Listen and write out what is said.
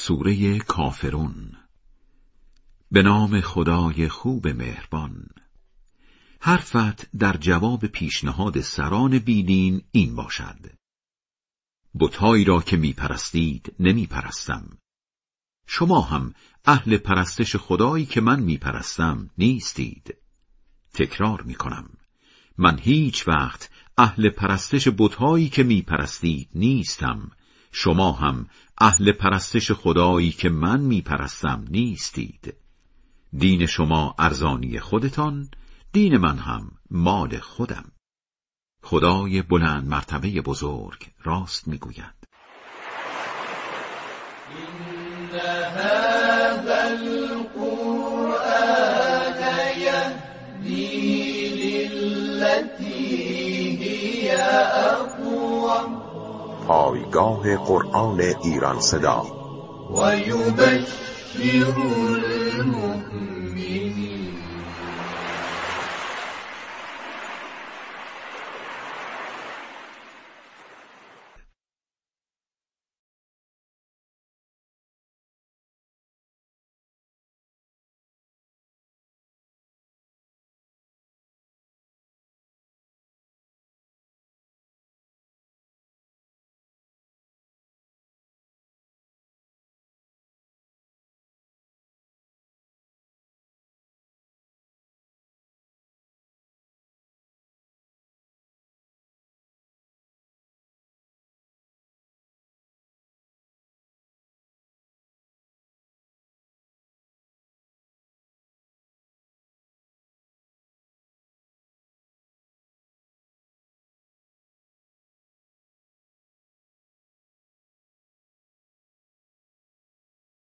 سوره کافرون. به نام خدای خوب مهربان. حرفت در جواب پیشنهاد سران بیدین این باشد: بت‌هایی را که میپرستید نمیپرستم. شما هم اهل پرستش خدایی که من میپرستم نیستید. تکرار میکنم، من هیچ وقت اهل پرستش بت‌هایی که میپرستید نیستم. شما هم اهل پرستش خدایی که من میپرستم نیستید. دین شما ارزانی خودتان، دین من هم مال خودم. خدای بلند مرتبه بزرگ راست میگوید. إن هذا القرآن يهدي للتي هي أقوم. پایگاه قرآن ایران صدا. و یبشر المؤمنین